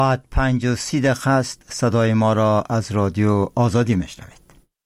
بعد 5:30 است. صدای ما را از رادیو آزادی میشنوید.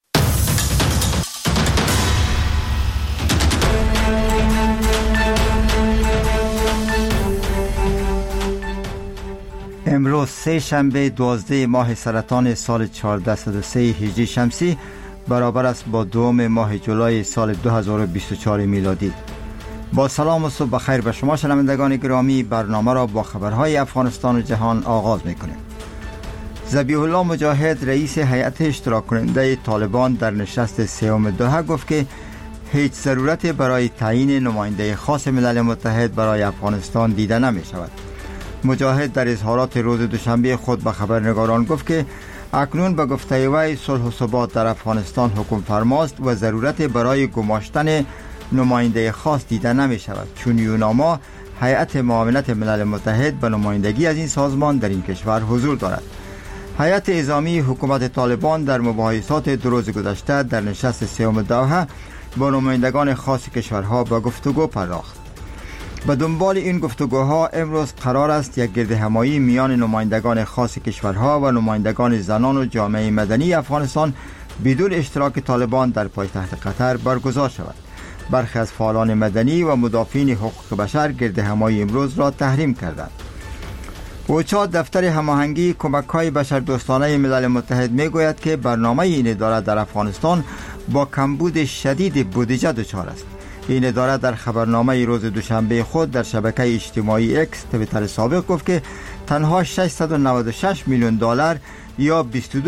امروز سه شنبه 12 ماه سرطان سال 1403 هجری شمسی برابر است با 2 ماه جولای سال 2024 میلادی. با سلام و صبح بخیر به شما شنوندگان گرامی، برنامه را با خبرهای افغانستان و جهان آغاز میکنیم. ذبیح الله مجاهد رئیس هیئت اشتراک کننده طالبان در نشست سوم دوحه گفت که هیچ ضرورت برای تعیین نماینده خاص ملل متحد برای افغانستان دیده نمی شود. مجاهد در اظهارات روز دوشنبه خود به خبرنگاران گفت که اکنون به گفته وی صلح و ثبات در افغانستان حکم فرماست و ضرورت برای گماشتن نماینده خاص دیده نمی شود، چون یوناما هیئت معاونت ملل متحد به نمایندگی از این سازمان در این کشور حضور دارد. هیئت نظامی حکومت طالبان در مباحثات 2 روز گذشته در نشست سوم دوحه با نمایندگان خاص کشورها به گفتگو پرداخت. به دنبال این گفتگوها امروز قرار است یک گردهمایی میان نمایندگان خاص کشورها و نمایندگان زنان و جامعه مدنی افغانستان بدون اشتراک طالبان در پایتخت قطر برگزار شود. برخی از فعالان مدنی و مدافعین حقوق بشر گردهمایی امروز را تحریم کردند. اوچا دفتر هماهنگی کمک‌های بشردوستانه ملل متحد میگوید که برنامه این اداره در افغانستان با کمبود شدید بودجه دچار است. این اداره در خبرنامه روز دوشنبه خود در شبکه اجتماعی اکس توییتر سابق گفت که تنها 696 میلیون دلار یا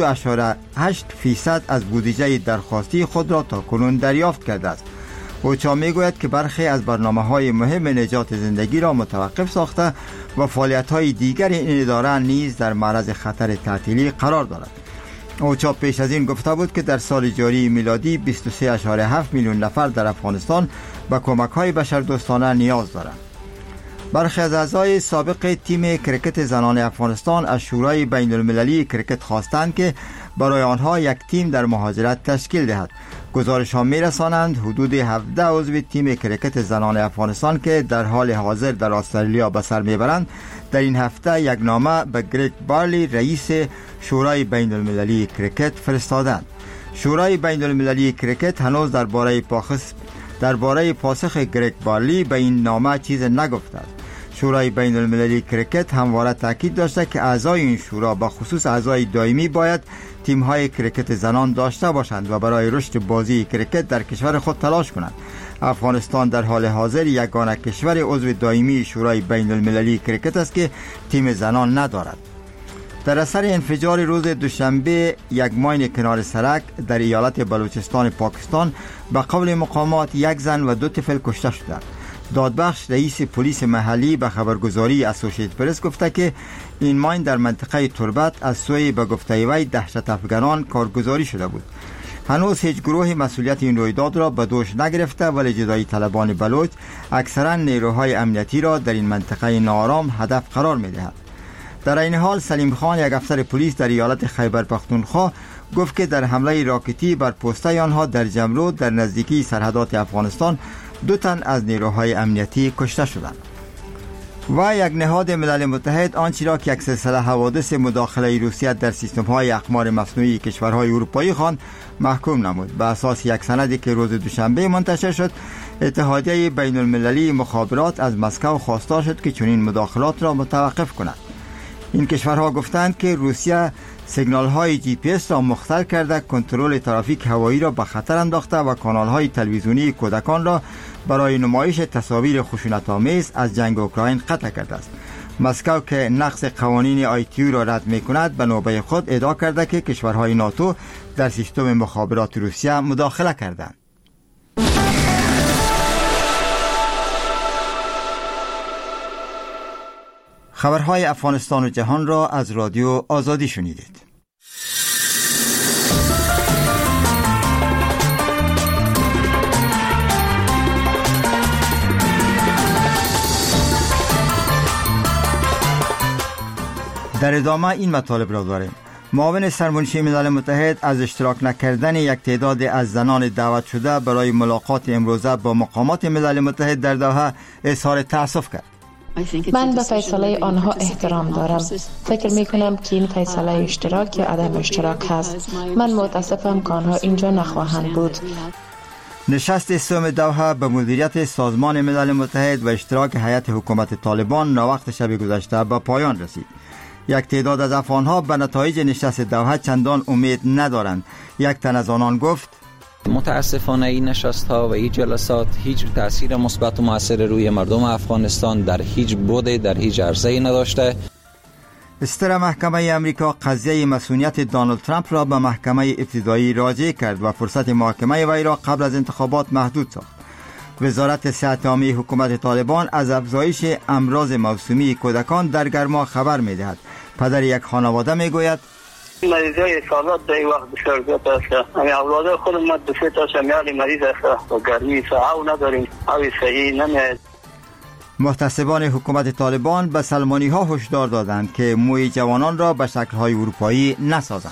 22.8% از بودجه درخواستی خود را تاکنون دریافت کرده است. اوچا میگوید که برخی از برنامه‌های مهم نجات زندگی را متوقف ساخته و فعالیت‌های دیگر این اداره نیز در معرض خطر تعطیلی قرار دارد. اوچا پیش از این گفته بود که در سال جاری میلادی 23.7 میلیون نفر در افغانستان به کمک‌های بشردوستانه نیاز دارند. برخی از اعضای سابق تیم کرکت زنان افغانستان از شورای بین المللی کرکت خواستند که برای آنها یک تیم در مهاجرت تشکیل دهد. گزارش ها می رسانند حدود 17 عضو تیم کرکت زنان افغانستان که در حال حاضر در استرالیا به سر می برند در این هفته یک نامه به گریگ بارلی رئیس شورای بین المللی کرکت فرستادند. شورای بین المللی کرکت هنوز درباره پاسخ گریگ بارلی به این نامه چیز نگفته است. شورای بین المللی کرکت همواره تاکید داشته که اعضای این شورا به خصوص اعضای دائمی باید تیم‌های کرکت زنان داشته باشند و برای رشد بازی کرکت در کشور خود تلاش کنند. افغانستان در حال حاضر یگانه کشور عضو دائمی شورای بین المللی کرکت است که تیم زنان ندارد. در اثر انفجار روز دوشنبه یک ماین کنار سرک در ایالت بلوچستان پاکستان به قول مقامات یک زن و 2 طفل کشته شدند. دادبخش رئیس پلیس محلی به خبرگزاری اسوسییتد پرس گفته که این ماین در منطقه تربت از سوی به گفته وی دهشت افغانان کارگزاری شده بود. هنوز هیچ گروهی مسئولیت این رویداد را به دوش نگرفته، ولی جدایی طلبان بلوچ اکثرا نیروهای امنیتی را در این منطقه ناآرام هدف قرار می‌دهند. در این حال سلیم خان، یک افسر پلیس در ایالت خیبر پختونخوا، گفت که در حمله راکتی بر پوسته آنها در جمرود در نزدیکی سرحدات افغانستان 2 تن از نیروهای امنیتی کشته شدند. و یک نهاد ملل متحد آنچه را که یک سلسله حوادث مداخله روسیه در سیستم‌های اقمار مصنوعی کشورهای اروپایی خواند محکوم نمود. به اساس یک سندی که روز دوشنبه منتشر شد، اتحادیه بین المللی مخابرات از مسکو خواستار شد که چنین مداخلات را متوقف کند. این کشورها گفتند که روسیه سیگنال‌های GPS را مختل کرده، کنترل ترافیک هوایی را به خطر انداخته و کانال‌های تلویزیونی کودکان را برای نمایش تصاویر خشونت‌آمیز از جنگ اوکراین قطع کرده است. مسکو که نقض قوانین ITU را رد می‌کند، به نوبه خود ادعا کرده که کشورهای ناتو در سیستم مخابرات روسیه مداخله کردند. خبرهای افغانستان و جهان را از رادیو آزادی شنیدید. در ادامه این مطالب را داریم. معاون سرمنشی ملل متحد از اشتراک نکردن یک تعداد از زنان دعوت شده برای ملاقات امروزه با مقامات ملل متحد در دوحه اظهار تأسف کرد. من به فیصله آنها احترام دارم. فکر می کنم که این فیصله اشتراک یا عدم اشتراک هست. من متاسفم که آنها اینجا نخواهند بود. نشست سوم دوحه به مدیریت سازمان ملل متحد و اشتراک هیئت حکومت طالبان ناوقت شب گذشته به پایان رسید. یک تعداد از افغانها به نتایج نشست دوحه چندان امید ندارند. یک تن از آنان گفت: متاسفانه این نشست‌ها و این جلسات هیچ تأثیر مثبت و مؤثر روی مردم افغانستان در هیچ بوده، در هیچ عرصه‌ای نداشته. استر محکمه امریکا قضیه مسئولیت دونالد ترامپ را به محکمه ابتدایی راجع کرد و فرصت محاکمه وی را قبل از انتخابات محدود ساخت. وزارت صحت عامه حکومت طالبان از افزایش امراض موسومی کودکان در گرما خبر می‌دهد. پدر یک خانواده میگوید: مریضای سالات در این وقت بسیار زیاد است. همین اولاد خود ما دو سه تا شمیال مریض است و گرمی ساعو نداریم، هوای صحیح نمیاد. محتسبان حکومت طالبان به سلمانی ها هشدار دادند که موی جوانان را به شکل‌های اروپایی نسازند.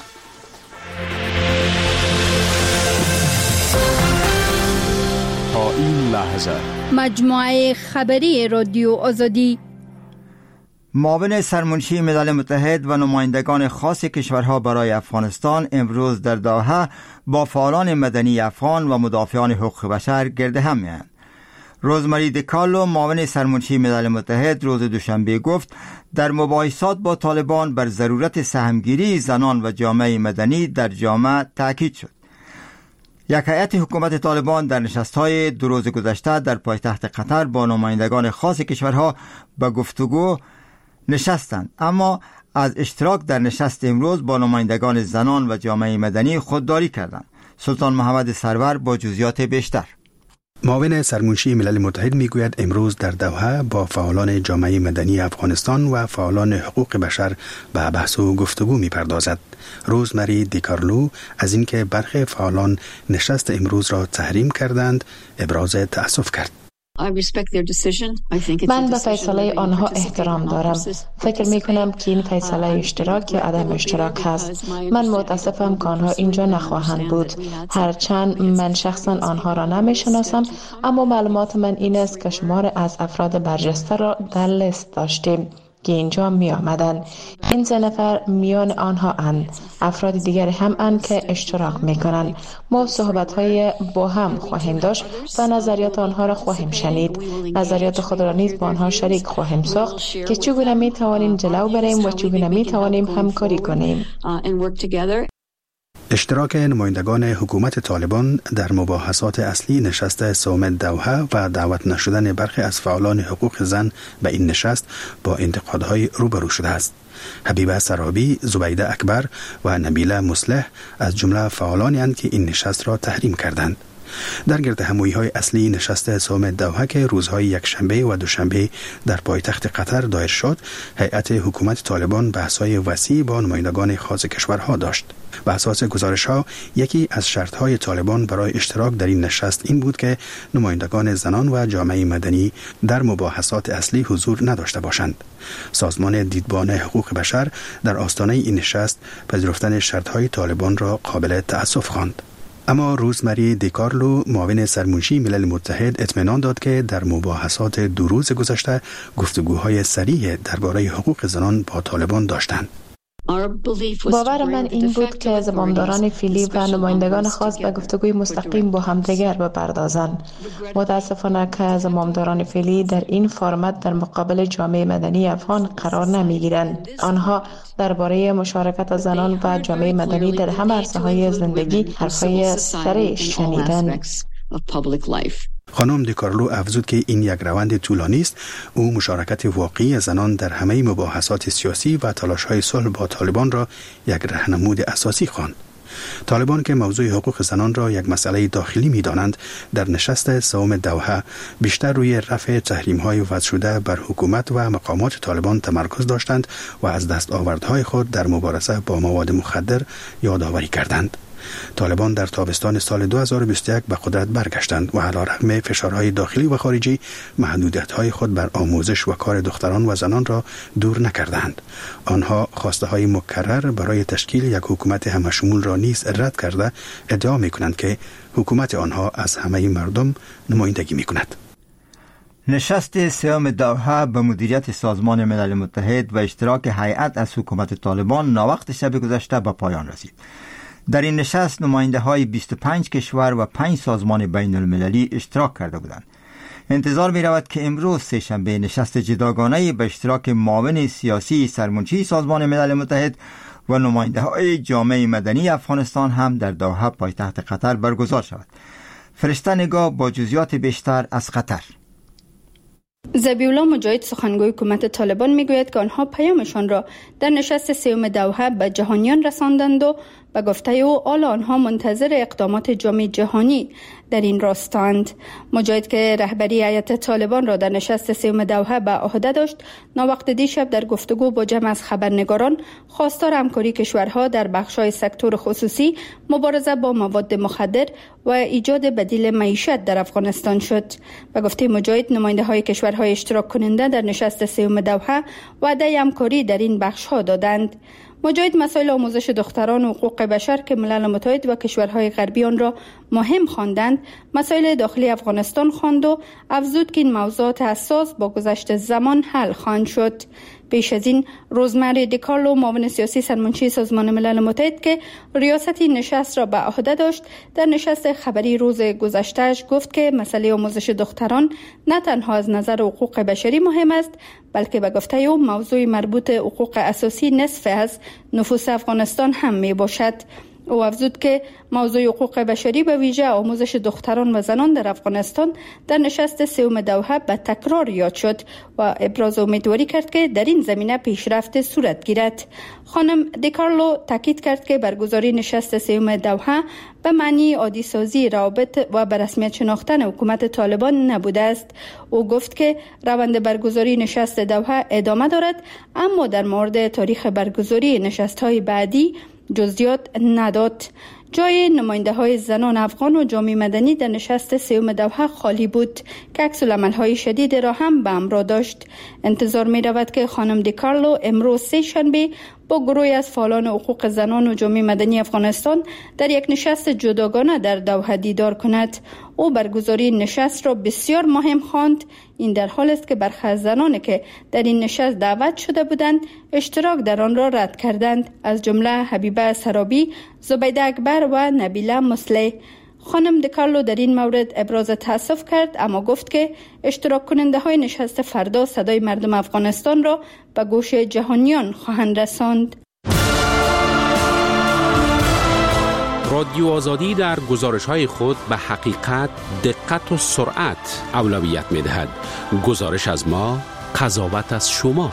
تا این لحظه مجموعه خبری رادیو آزادی، معاون سرمنشی ملل متحد و نمایندگان خاص کشورها برای افغانستان امروز در دوحه با فعالان مدنی افغان و مدافعان حقوق بشر گرد هم می‌آیند. روزمری دیکارلو معاون سرمنشی ملل متحد روز دوشنبه گفت در مباحثات با طالبان بر ضرورت سهمگیری زنان و جامعه مدنی در جامعه تاکید شد. یک هیئت حکومت طالبان در نشست‌های دو روز گذشته در پایتخت قطر با نمایندگان خاص کشورها به گفتگو نشستند، اما از اشتراک در نشست امروز با نمایندگان زنان و جامعه مدنی خودداری کردند. سلطان محمد سرور با جزئیات بیشتر. معاون سرمنشی ملل متحد میگوید امروز در دوحه با فعالان جامعه مدنی افغانستان و فعالان حقوق بشر به بحث و گفتگو میپردازد. روزمری دیکارلو از اینکه برخی فعالان نشست امروز را تحریم کردند ابراز تأسف کرد. من به فیصله آنها احترام دارم. فکر می کنم که این فیصله اشتراک یا عدم اشتراک هست. من متاسفم که آنها اینجا نخواهند بود. هرچند من شخصا آنها را نمی شناسم، اما معلومات من این است که شمار از افراد برجسته را در لیست داشتیم که اینجا می آمدن. این 3 نفر میان آنها اند. افراد دیگر هم اند که اشتراک می کنند. ما صحبت های با هم خواهیم داشت و نظریات آنها را خواهیم شنید. نظریات خود را نیز با آنها شریک خواهیم ساخت که چگونه می توانیم جلو بریم و چگونه می توانیم همکاری کنیم. اشتراک نمایندگان حکومت طالبان در مباحثات اصلی نشست سوم دوحه و دعوت نشدن برخی از فعالان حقوق زن به این نشست با انتقادهای روبرو شده است. حبیبه سرابی، زبیده اکبر و نبیله مصلح از جمله فعالانی اند که این نشست را تحریم کردند. در گرد همایی‌های اصلی نشست سوم دوحه که روزهای یکشنبه و دوشنبه در پایتخت قطر دایر شد، هیئت حکومت طالبان بحث‌های وسیع با نمایندگان خاص کشورها داشت. بر اساس گزارش‌ها یکی از شرط‌های طالبان برای اشتراک در این نشست این بود که نمایندگان زنان و جامعه مدنی در مباحثات اصلی حضور نداشته باشند. سازمان دیدبان حقوق بشر در آستانه این نشست پذیرفتن شرط‌های طالبان را قابل تأسف خواند. اما روزمری دیکارلو معاون سرمنشی ملل متحد اطمینان داد که در مباحثات 2 روز گذشته گفتگوهای سریع درباره حقوق زنان با طالبان داشتند. باور من این بود که زمامداران فعلی و نمایندگان خاص به گفتگوی مستقیم با همدیگر بپردازند. متاسفانه که زمامداران فعلی در این فرمت در مقابل جامعه مدنی افغان قرار نمیگیرند. آنها درباره مشارکت زنان و جامعه مدنی در همه عرصه‌های زندگی حرفای سریع شنیدند. خانم دیکارلو افزود که این یک روند طولانی است. او مشارکت واقعی زنان در همه مباحثات سیاسی و تلاش‌های صلح با طالبان را یک راهنمود اساسی خواند. طالبان که موضوع حقوق زنان را یک مسئله داخلی می‌دانند، در نشست سوم دوحه بیشتر روی رفع تحریم‌های وضع شده بر حکومت و مقامات طالبان تمرکز داشتند و از دستاوردهای خود در مبارزه با مواد مخدر یادآوری کردند. طالبان در تابستان سال 2021 به قدرت برگشتند و علیرغم فشارهای داخلی و خارجی محدودیت‌های خود بر آموزش و کار دختران و زنان را دور نکردند. آنها خواسته‌های مکرر برای تشکیل یک حکومت همشمول را نیز رد کرده ادعا می‌کنند که حکومت آنها از همه مردم نمایندگی می‌کند. نشست سوم دوحه به مدیریت سازمان ملل متحد و اشتراک هیئت از حکومت طالبان ناوقت شب گذشته به پایان رسید. در این نشست نماینده های 25 کشور و 5 سازمان بین المللی اشتراک کرده بودند. انتظار می رود که امروز سه‌شنبه نشست جداگانه به اشتراک معاون سیاسی سرمنشی سازمان ملل متحد و نماینده های جامعه مدنی افغانستان هم در دوحه پایتخت قطر برگزار شود. فرشته نگاه با جزئیات بیشتر از قطر. ذبیح الله مجاهد سخنگوی حکومت طالبان میگوید که آنها پیامشان را در نشست سوم دوحه به جهانیان رساندند و به گفته او حال آنها منتظر اقدامات جامعه جهانی در این راستند. مجاهد که رهبری هیئت طالبان را در نشست سوم دوحه به عهده داشت، ناوقت دیشب در گفتگو با جمع از خبرنگاران خواستار همکاری کشورها در بخش‌های سکتور خصوصی، مبارزه با مواد مخدر و ایجاد بدیل معیشت در افغانستان شد. به گفته مجاهد، نماینده‌های کشورهای اشتراک کننده در نشست سوم دوحه وعده همکاری در این بخش‌ها دادند. مجاهد مسائل آموزش دختران و حقوق بشر که ملل متحد و کشورهای غربی آن را مهم خواندند، مسائل داخلی افغانستان خواند و افزود که این موضوعات حساس با گذشت زمان حل خواهند شد. پیش از این روزمری دیکارلو، معاون سیاسی سرمنشی سازمان ملل متحد که ریاست این نشست را به عهده داشت، در نشست خبری روز گذشته‌اش گفت که مسئله آموزش دختران نه تنها از نظر حقوق بشری مهم است، بلکه به گفته او موضوع مربوط حقوق اساسی نصف از نفوس افغانستان هم می باشد. او افزود که موضوع حقوق بشری به ویژه آموزش دختران و زنان در افغانستان در نشست سوم دوحه به تکرار یاد شد و ابراز امیدواری کرد که در این زمینه پیشرفت صورت گیرد. خانم دیکارلو تاکید کرد که برگزاری نشست سوم دوحه به معنی عادی سازی روابط و به رسمیت شناختن حکومت طالبان نبوده است. او گفت که روند برگزاری نشست دوحه ادامه دارد، اما در مورد تاریخ برگزاری نشست‌های بعدی جزئیات نداد. جای نماینده‌های زنان افغان و جامعه مدنی در نشست سوم دوحه خالی بود که عکس‌العمل‌های شدید را هم به همراه داشت. انتظار می‌رود که خانم دیکارلو امروز سه‌شنبه با گروهی از فعالان حقوق زنان و جامعه مدنی افغانستان در یک نشست جداگانه در دوحه دیدار کند. او برگزاری نشست را بسیار مهم خواند. این در حال است که برخی از زنانی که در این نشست دعوت شده بودند اشتراک در آن را رد کردند، از جمله حبیبه سرابی، زبیده اکبر و نبیله مسلح. خانم دیکارلو در این مورد ابراز تأسف کرد، اما گفت که اشتراک کننده های نشست فردا صدای مردم افغانستان را به گوش جهانیان خواهند رساند. رادیو آزادی در گزارش‌های خود به حقیقت، دقت و سرعت اولویت می‌دهد. گزارش از ما، قضاوت از شما.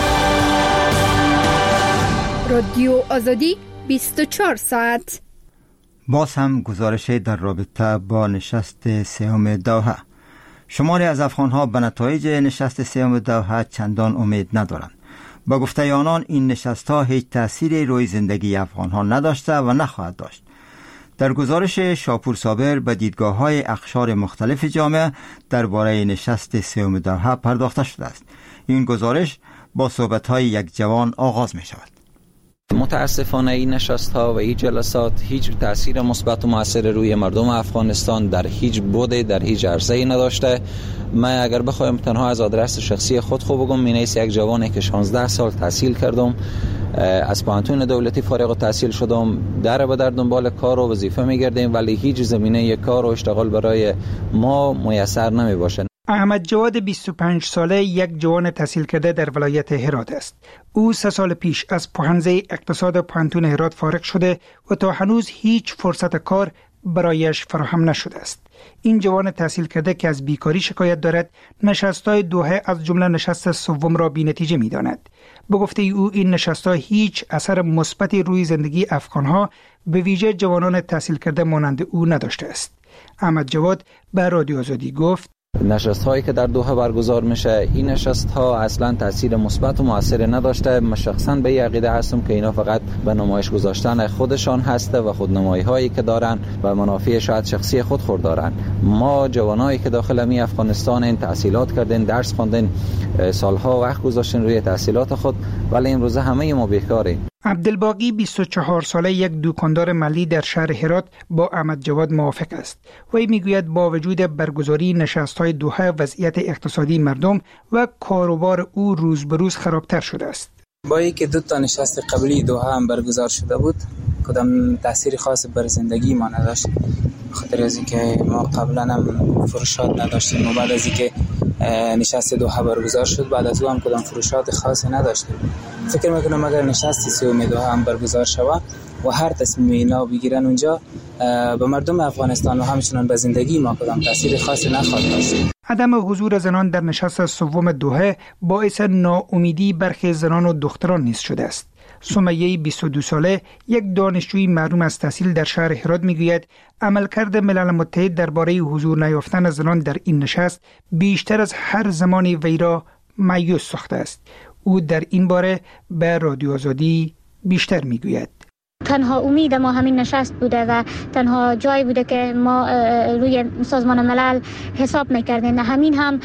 رادیو آزادی 24 ساعت. باز هم گزارش در رابطه با نشست سوم دوحه. شماری از افغان‌ها به نتایج نشست سوم دوحه چندان امید ندارند. با گفته آنان این نشست‌ها هیچ تأثیری روی زندگی افغان‌ها نداشته و نخواهد داشت. در گزارش شاپور صابر به دیدگاه‌های اقشار مختلف جامعه درباره نشست سوم دوحه پرداخته شده است. این گزارش با صحبت‌های یک جوان آغاز می‌شود. متاسفانه این نشست‌ها و این جلسات هیچ تأثیر مثبت و مؤثر روی مردم افغانستان در هیچ بوده، در هیچ عرصه‌ای نداشته. من اگر بخوایم تنها از آدرس شخصی خود بگم، من یک جوانی که 16 سال تحصیل کردم، از پانتون دولتی فارغ التحصیل شدم، در به در دنبال کار و وظیفه می‌گردیم، ولی هیچ زمینه کار و اشتغال برای ما میسر نمی‌باشه. احمد جواد 25 ساله یک جوان تحصیل کرده در ولایت هرات است. او 3 سال پیش از پوهنځی اقتصاد پوهنتون هرات فارغ شده و تا هنوز هیچ فرصت کار برایش فراهم نشده است. این جوان تحصیل کرده که از بیکاری شکایت دارد، نشست‌های دوحه از جمله نشست سوم را بی‌نتیجه می‌داند. به گفته او این نشست‌ها هیچ اثر مثبتی روی زندگی افغان‌ها به ویژه جوانان تحصیل کرده مانند او نداشته است. احمد جواد به رادیو آزادی گفت: نشست هایی که در دوحه برگزار میشه، این نشست ها اصلا تاثیر مثبت و مؤثر نداشته. من شخصا به این عقیده هستم که اینا فقط به نمایش گذاشتن خودشان هسته و خودنمایی هایی که دارن و منافع شاید شخصی خود خوردارن. ما جوانایی که داخل می افغانستان این تحصیلات کردن، درس خواندن، سالها وقت گذاشتن روی تحصیلات خود، ولی امروز همه ما بیکاریم. عبدالباقی 24 ساله یک دکاندار محلی در شهر هرات با احمد جواد موافق است. وی میگوید با وجود برگزاری نشست‌های دوحه وضعیت اقتصادی مردم و کاروبار او روز به روز خرابتر شده است. با اینکه 2 نشست قبلی دوحه هم برگزار شده بود، کدام تاثیر خاص بر زندگی ما نداشت، خاطر از اینکه ما قبلا هم فروشات نداشتیم و بعد از اینکه نشست دوحه برگزار شد بعد از اون هم کدام فروشات خاصی نداشتیم. فکر میکنم اگر نشست سوم دوحه هم برگزار شود و هر تصمیم اینا بگیرن اونجا، به مردم افغانستان و همچنان به زندگی ما کدام تاثیر خاصی نخواهد داشت. عدم حضور زنان در نشست سوم دوحه باعث ناامیدی برخی زنان و دختران نیز شده است. سمیه 22 ساله یک دانشجوی محروم از تحصیل در شهر هرات میگوید عملکرد ملل متحد درباره حضور نیافتن زنان در این نشست بیشتر از هر زمانی وی را مایوس ساخته است. او در این باره به رادیو آزادی بیشتر میگوید. تنها امید ما همین نشست بوده و تنها جایی بوده که ما روی سازمان ملل حساب میکردیم. همین هم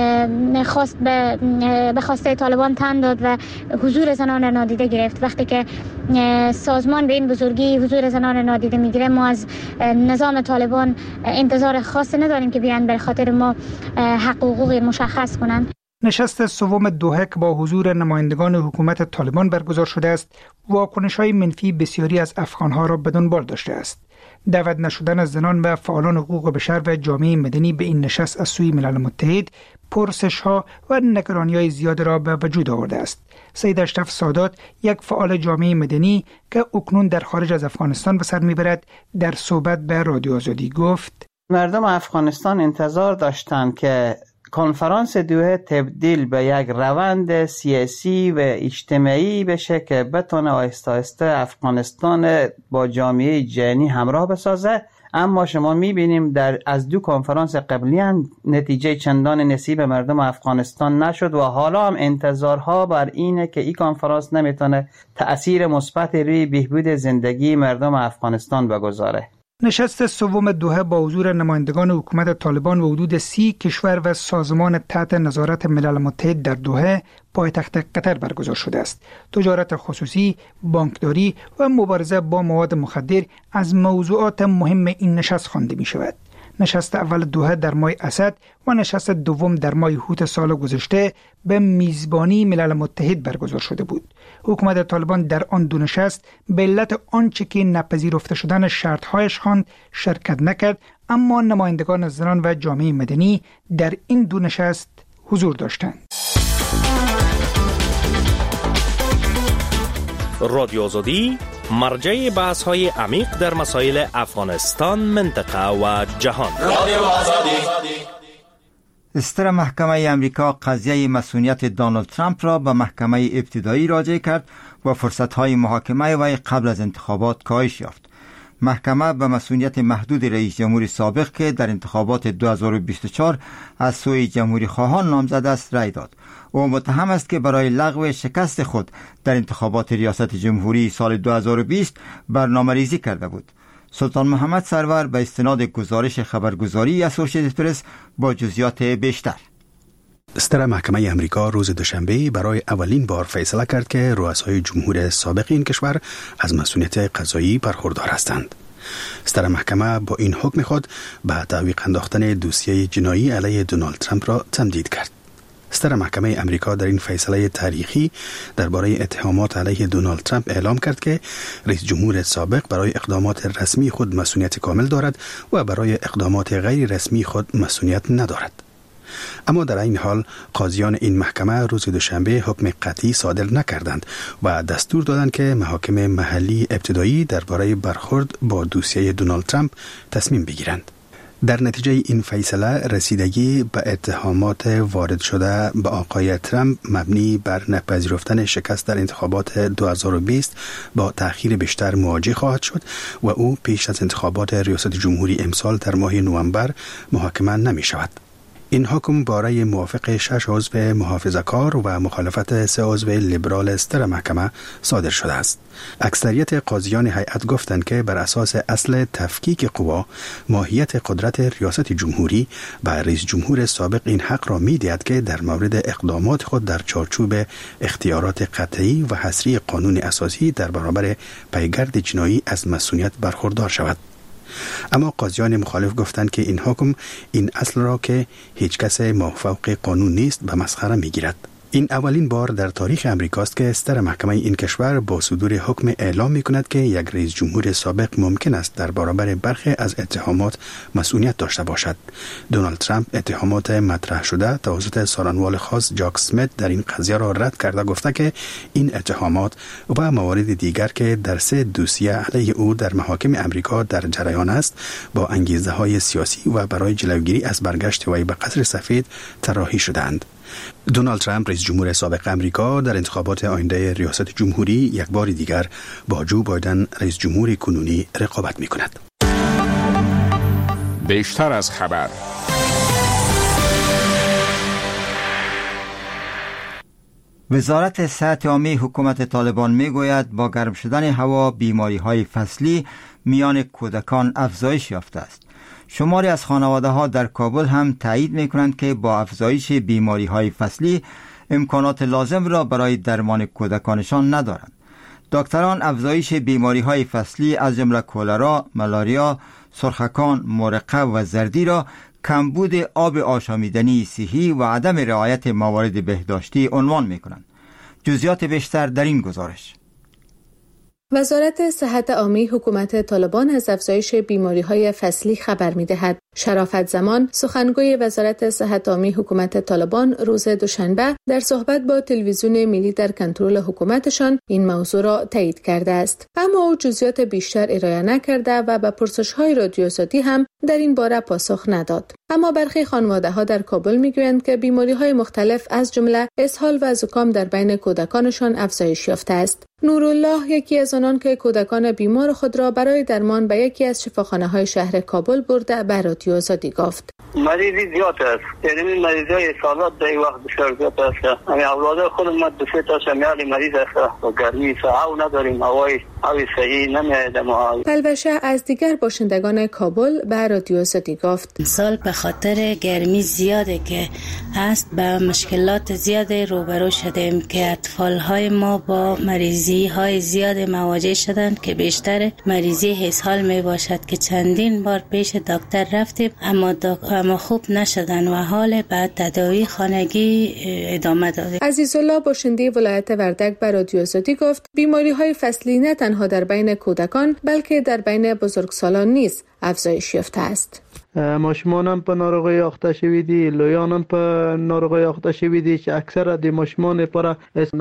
خواست به خواسته طالبان تن داد و حضور زنان را نادیده گرفت. وقتی که سازمان به این بزرگی حضور زنان را نادیده میگیره، ما از نظام طالبان انتظار خاصی نداریم که بیان به خاطر ما حقوقی مشخص کنند. نشست سوم دوحه که با حضور نمایندگان حکومت طالبان برگزار شده است، واکنش‌های منفی بسیاری از افغان‌ها را به دنبال داشته است. دعوت نشدن از زنان و فعالان حقوق بشر و جامعه مدنی به این نشست از سوی ملل متحد پرسش‌ها و نگرانی‌های زیاد را به وجود آورده است. سید اشرف سادات، یک فعال جامعه مدنی که اکنون در خارج از افغانستان به سر می‌برد، در صحبت به رادیو آزادی گفت: مردم افغانستان انتظار داشتند که کنفرانس دوحه تبدیل به یک روند سیاسی و اجتماعی بشه که بتونه آهسته آهسته افغانستان با جامعه جهانی همراه بسازه. اما شما میبینیم از 2 کنفرانس قبلی هم نتیجه چندان نصیب مردم افغانستان نشد و حالا هم انتظارها بر اینه که این کنفرانس نمیتونه تأثیر مثبت روی بهبود زندگی مردم افغانستان بگذاره. نشست سوم دوحه با حضور نمایندگان حکومت طالبان و حدود 30 کشور و سازمان تحت نظارت ملل متحد در دوحه پایتخت قطر برگزار شده است. تجارت خصوصی، بانکداری و مبارزه با مواد مخدر از موضوعات مهم این نشست خوانده می شود. نشست اول دوحه در ماه اسد و نشست دوم در ماه هوت سال گذشته به میزبانی ملل متحد برگزار شده بود. حکومت طالبان در آن 2 نشست به علت آنچه که نپذیرفته شدن شرط‌هایش خواند شرکت نکرد، اما نمایندگان زنان و جامعه مدنی در این 2 نشست حضور داشتند. رادیو آزادی مرجع بحث‌های عمیق در مسائل افغانستان، منطقه و جهان. رادیو آزادی. استر محکمه امریکا قضیه مسئولیت دونالد ترامپ را به محکمه ابتدایی راجع کرد و فرصت‌های محاکمه وی قبل از انتخابات کاهش یافت. محکمه به مسئولیت محدود رئیس جمهور سابق که در انتخابات 2024 از سوی جمهوری خواهان نامزد است رأی داد. او متهم است که برای لغو شکست خود در انتخابات ریاست جمهوری سال 2020 برنامه‌ریزی کرده بود. سلطان محمد سرور به استناد گزارش خبرگزاری اسوسییتد پرس با جزئیات بیشتر. استر محکمه امریکا روز دوشنبه برای اولین بار فیصله کرد که رؤسای جمهور سابق این کشور از مسئولیت قضایی برخوردار هستند. استر محکمه با این حکم خود به تعویق انداختن دوسیه جنایی علیه دونالد ترامپ را تمدید کرد. استر محکمه امریکا در این فیصله تاریخی درباره اتهامات علیه دونالد ترامپ اعلام کرد که رئیس جمهور سابق برای اقدامات رسمی خود مسئولیت کامل دارد و برای اقدامات غیر رسمی خود مسئولیت ندارد. اما در این حال قاضیان این محکمه روز دوشنبه حکم قطعی صادر نکردند و دستور دادند که محاکم محلی ابتدایی درباره برخورد با دوسیه دونالد ترامپ تصمیم بگیرند. در نتیجه این فیصله رسیدگی به اتهامات وارد شده به آقای ترامپ مبنی بر نپذیرفتن شکست در انتخابات 2020 با تأخیر بیشتر مواجه خواهد شد و او پیش از انتخابات ریاست جمهوری امسال در ماه نوامبر محاکمه نمی شود. این حکم باره موافق 6 عضو محافظه‌کار و مخالفت 3 عضو لیبرال استر محکمه صادر شده است. اکثریت قاضیان هیئت گفتند که بر اساس اصل تفکیک قوا، ماهیت قدرت ریاست جمهوری و رئیس جمهور سابق این حق را می‌دهد که در مورد اقدامات خود در چارچوب اختیارات قطعی و حصری قانون اساسی در برابر پیگرد جنایی از مسئولیت برخوردار شود. اما قاضیان مخالف گفتند که این حکم این اصل را که هیچ کس مافوق قانون نیست به مسخره میگیرد. این اولین بار در تاریخ امریکاست که استر محکمه این کشور با صدور حکم اعلام می‌کند که یک رئیس جمهور سابق ممکن است در برابر برخی از اتهامات مسئولیت داشته باشد. دونالد ترامپ اتهامات مطرح شده توسط سارنوال خاص جاک اسمیت در این قضیه را رد کرده، گفته که این اتهامات و موارد دیگر که در 3 دوسیه علیه او در محاکم امریکا در جریان است با انگیزه‌های سیاسی و برای جلوگیری از برگشت وی به قصر سفید طراحی شده‌اند. دونالد ترامپ رئیس جمهور سابق امریکا در انتخابات آینده ریاست جمهوری یک بار دیگر با جو بایدن رئیس جمهور کنونی رقابت می کند. بیشتر از خبر. وزارت صحت عامه حکومت طالبان می گوید با گرم شدن هوا بیماری های فصلی میان کودکان افزایش یافته است. شماری از خانواده ها در کابل هم تایید می کنند که با افزایش بیماری های فصلی امکانات لازم را برای درمان کودکانشان ندارند. دکتران افزایش بیماری های فصلی از جمله کولرا، ملاریا، سرخکان، مرقه و زردی را کمبود آب آشامیدنی صحی و عدم رعایت موارد بهداشتی عنوان می کنند. جزئیات بیشتر در این گزارش. وزارت صحت عامه حکومت طالبان از افزایش بیماری‌های فصلی خبر می‌دهد. شرافت زمان سخنگوی وزارت صحت عامه حکومت طالبان روز دوشنبه در صحبت با تلویزیون ملی در کنترل حکومتشان این موضوع را تایید کرده است، اما او جزئیات بیشتر ارائه نکرده و به پرسش‌های رادیوزادی هم در این باره پاسخ نداد. اما برخی خانواده‌ها در کابل می‌گویند که بیماری‌های مختلف از جمله اسهال و زکام در بین کودکانشان افزایش یافته است. نورالله یکی از آنان که کودکان بیمار خود را برای درمان به یکی از شفاخانه‌های شهر کابل برده به رادیوزادی گفت: مریضی زیاد است، یعنی مریضای سالات در وقت بسیار زیاد است. همین اولاد خود ما دو سه تا شمیال مریض است و گرمی هوا نداریم، هوای صحیح نمیاد. ما پلوشه از دیگر باشندگان کابل به رادیوزادی گفت: سال به خاطر گرمی زیاده که است به مشکلات زیاد روبرو شدیم که اطفال‌های ما با مریضی‌های زیاد مواجه شدند که بیشتر مریضی اسهال می باشد که چندین بار پیش دکتر رفتیم اما خوب نشدن و حال بعد تداوی خانگی ادامه دادیم. عزیزالله باشنده ولایت وردک به رادیوزادی گفت: بیماری‌های فصلی نه تنها در بین کودکان بلکه در بین بزرگسالان نیز افزایش یافته است. ماشومان په ناروغي اخته شوي دي، لویان په ناروغي اخته شوي دي چې اکثر د ماشومان پر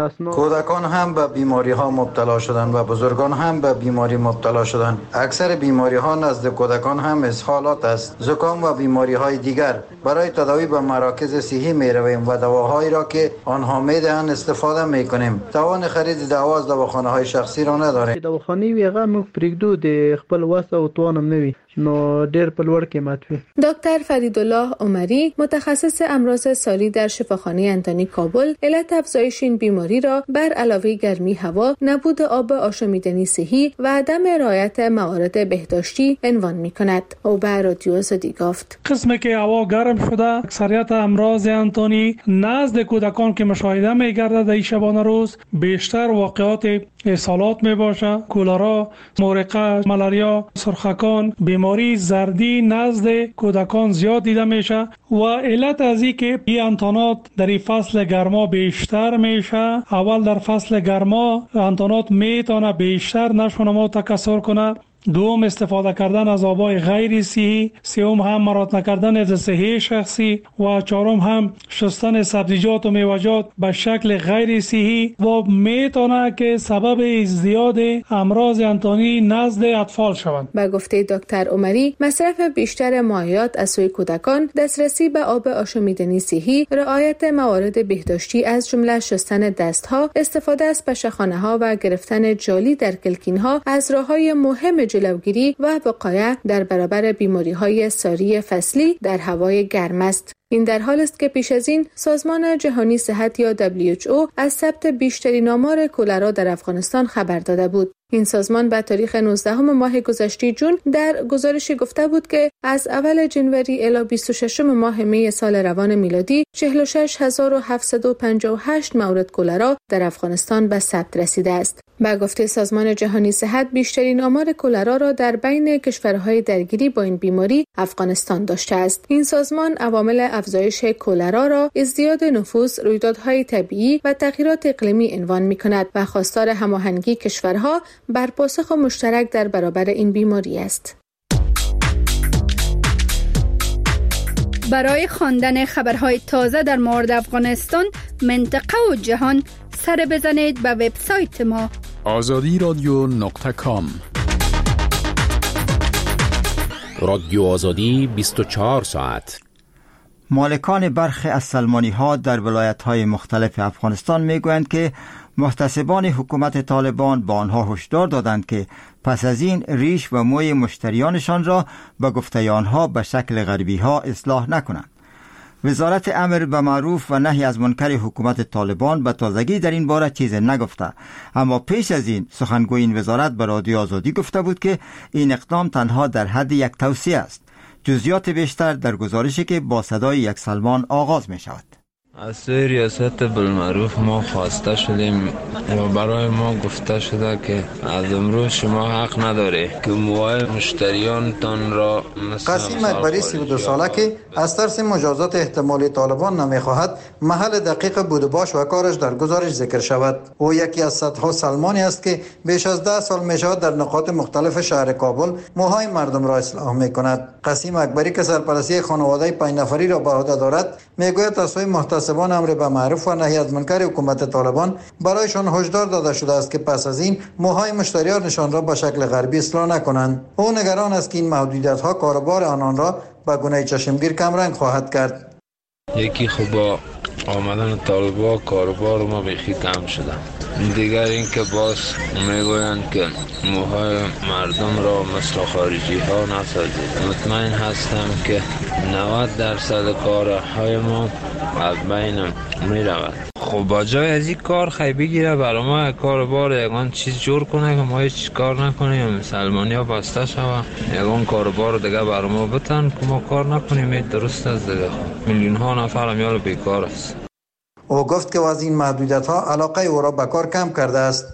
کودکان هم به بیماری ها مبتلا شدن و بزرگان هم به بیماری مبتلا شدن. اکثر بیماری ها نزد کودکان هم اسهالات است، زکام و بیماری های دیگر. برای تداوی به مراکز صحی می رویم و دواهایی را که آنها می دهند استفاده می کنیم. توان خرید دوا از دواخانه های شخصی را نداریم. دواخانه ویغه موږ پرېږدو د خپل وس او توانم نوي نو ډېر په لوړ قیمت وي. دکتر فریدالله عمری متخصص امراض ساری در شفاخانه انتونی کابل علت افزایش این بیماری را بر علاوه گرمی هوا، نبود آب آشامیدنی صحی و عدم رعایت موارد بهداشتی عنوان می‌کند. او به رادیوزادی گفت: قسمی که هوا گرم شده اکثریت امراض انتونی نزد کودکان که مشاهده می‌گردد در شبانه روز بیشتر واقعات اسهالات میباشه، کولرا، مرقه، ملاریا، سرخکان، بیماری زردی نزد کودکان زیاد دیده میشه و علت از این که این انتانات در این فصل گرما بیشتر میشه. اول در فصل گرما انتانات میتونه بیشتر نشو نما تکثر کنه، دوم استفاده کردن از آبای غیر صحی، سوم هم مراعات نکردن از صحی شخصی و چهارم هم شستن سبزیجات و میوه‌جات به شکل غیر صحی و میتونه که سبب ازدیاد امراض انتونی نزد اطفال شوند. به گفته دکتر عمری، مصرف بیشتر مایعات از سوی کودکان، دسترسی به آب آشامیدنی صحی، رعایت موارد بهداشتی از جمله شستن دستها، استفاده از پشه‌خانه‌ها و گرفتن جالی در کلکین‌ها از راه‌های مهم جلوگیری و وقایع در برابر بیماری‌های ساری فصلی در هوای گرم است. این در حال است که پیش از این سازمان جهانی صحت یا WHO از ثبت بیشترین آمار کولرا در افغانستان خبر داده بود. این سازمان به تاریخ 19 ماه گذشته جون در گزارشی گفته بود که از اول جنوری الی 26 ماه می سال روان میلادی 46758 مورد کولرا در افغانستان به ثبت رسیده است. به گفته سازمان جهانی صحت بیشترین آمار کولرا را در بین کشورهای درگیری با این بیماری افغانستان داشته است. این سازمان عوامل افزایش کولرا را ازدیاد نفوس، رویدادهای طبیعی و تغییرات اقلیمی عنوان می‌کند و خواستار هماهنگی کشورها بر پاسخ مشترک در برابر این بیماری است. برای خواندن خبرهای تازه در مورد افغانستان، منطقه و جهان سر بزنید به وبسایت ما azadiradio.com. رادیو آزادی 24 ساعت. مالکان برخی از سلمانی‌ها در ولایت‌های مختلف افغانستان می‌گویند که محتسبان حکومت طالبان با آنها هشدار دادند که پس از این ریش و موی مشتریانشان را به گفته آنها به شکل غربی‌ها اصلاح نکنند. وزارت امر به معروف و نهی از منکر حکومت طالبان به تازگی در این باره چیز نگفته، اما پیش از این سخنگوی این وزارت به رادیو آزادی گفته بود که این اقدام تنها در حد یک توصیه است. جزئیات بیشتر در گزارشی که با صدای یک سلمان آغاز می شود. از سوی ریاست بالمعروف ما خواسته شدیم و برای ما گفته شده که از امروز شما حق نداره که موهای مشتریانتان را قاسم اکبری 32 ساله که از ترس مجازات احتمالی طالبان نمیخواهد محل دقیق بود و باش و کارش در گزارش ذکر شود. او یکی از صدها سلمانی است که بیش از 10 سال میشود در نقاط مختلف شهر کابل موهای مردم را اصلاح میکند. قاسم اکبری که سرپرستی خانواده 5 نفری را به عهده دارد میگوید از سوی محتسبان امر به معروف و نهی از منکر حکومت طالبان برایشان هشدار داده شده است که پس از این موهای مشتریانشان را به شکل غربی اصلاح نکنند. او نگران است که این محدودیت‌ها کاروبار آنان را به گونه چشمگیر کمرنگ خواهد کرد. یکی خب با آمدن طالبان کاروبار ما بیخی کم شده. دیگر این که باز میگویند که موهای مردم را مثل خارجی ها نسازید. مطمئن هستم که 90% کارهای ما از بین می رود. خب با جای از این کار خیلی بگیره برای ما کاربار یگان چیز جور کنه که ما هیچ کار نکنیم، مسلمانی ها بسته شوه، یگان کاربار دیگه برای ما بتن که ما کار نکنیم. درست است دیگه، میلیون ها نفر هم یال بیکار است. او گفت که از این محدودیت ها علاقه او را به کار کم کرده است.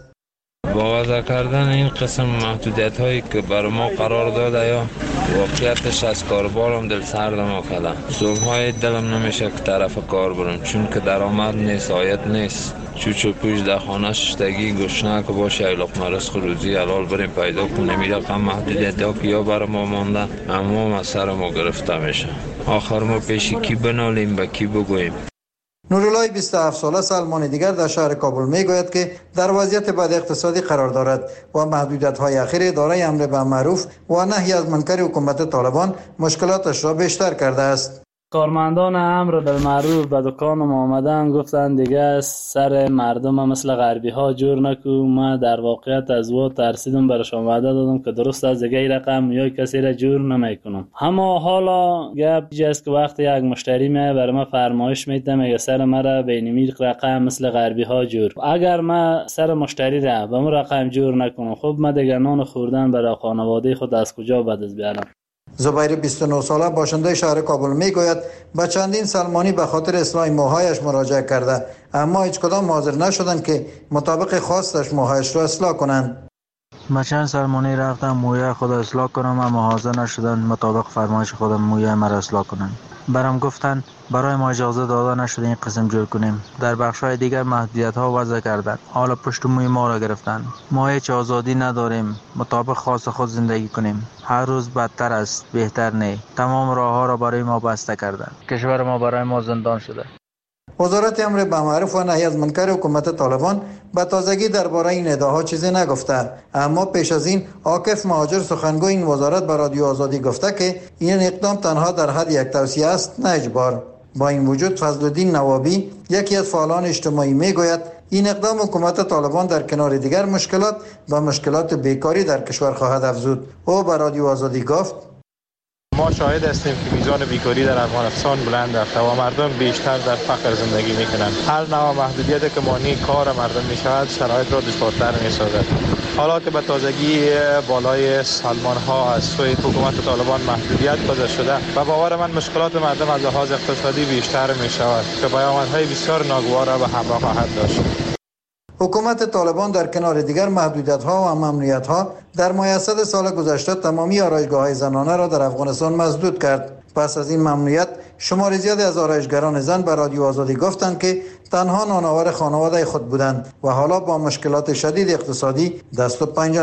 با وضع کردن این قسم محدودیت هایی که برای ما قرار داده یا واقعیتش از کاربارم دل سرد ما کردن. صبح‌های دلم نمیشه که طرف کار برم چون که درآمد نیست، عاید نیست. چوچ و پوچ در خانه ششتگی گشنه که باشه لقمه رزق روزی حلال بریم پیدا کنیم. این رقم محدودیت ها که یا برای ما مانده اما از سر ما گرفته میشه. آخر ما پیش کی بنالیم به کی بگوییم؟ نورالله 27 ساله سلمان دیگر در شهر کابل میگوید که در وضعیت بد اقتصادی قرار دارد و محدودیت‌های اخیر اداره امر به معروف و نهی از منکر حکومت طالبان مشکلاتش را بیشتر کرده است. کارمندان امر بالمعروف به دکان ما آمدن گفتن دیگه سر مردم مثل غربی ها جور نکو. ما در واقعیت از او ترسیدم، برشان وعده دادم که درست از دیگه رقم یا کسی را جور نمیکنم. اما حالا گپ جست که وقتی یک مشتری میاد برای ما فرمایش میده میگه سر مرا بینمی رقم مثل غربی ها جور. اگر ما سر مشتری را به اون رقم جور نکنم خب ما دیگه نان خوردن برای خانواده خود از کجا بدز بیارم؟ زبیر 29 ساله باشنده شهر کابل میگوید به چندین سلمانی به خاطر اصلاح موهایش مراجعه کرده اما هیچ کدام حاضر نشدند که مطابق خواستش موهایش را اصلاح کنند. ما چند سلمانی رفتم موی خود اصلاح کنم اما حاضر نشدند مطابق فرمایش خودم موی مرا اصلاح کنند. برام گفتن برای ما اجازه داده نشده این قسم جور کنیم. در بخش‌های دیگر محدودیت‌ها وضع کردند. حالا پشت موی ما را گرفتند. ما هیچ آزادی نداریم مطابق خواست خود زندگی کنیم. هر روز بدتر است، بهتر نه. تمام راه‌ها را برای ما بسته کردند. کشور ما برای ما زندان شده. وزارت امر به معروف و نهی از منکر حکومت طالبان به تازگی درباره این ادعاها چیزی نگفته، اما پیش از این عاکف مهاجر سخنگوی این وزارت به رادیو آزادی گفته که این اقدام تنها در حد یک توصیه است نه اجبار. با این وجود فضلالدین نوابی یکی از فعالان اجتماعی میگوید این اقدام حکومت طالبان در کنار دیگر مشکلات و مشکلات بیکاری در کشور خواهد افزود. او به رادیو آزادی گفت: ما شاهد هستیم که میزان بیکاری در افغانستان بلند رفته و مردم بیشتر در فقر زندگی میکنند. هر نوع محدودیت که مانع کار مردم میشود شرایط را دشوارتر میسازد. حالا که به تازگی بالای سالمان ها از سوی حکومت طالبان محدودیت گذاشته شده و باور من مشکلات مردم از لحاظ اقتصادی بیشتر میشود که پیامدهای بسیار ناگوار را به همراه خواهد داشت. حکومت طالبان در کنار دیگر محدودیت‌ها و ممنوعیت‌ها در مایحصد سال گذشته تمامی آرایشگاه‌های زنانه را در افغانستان مسدود کرد. پس از این ممنوعیت شمار زیادی از آرایشگران زن به رادیو آزادی گفتند که تنها نانآور خانواده خود بودند و حالا با مشکلات شدید اقتصادی دست و پنجه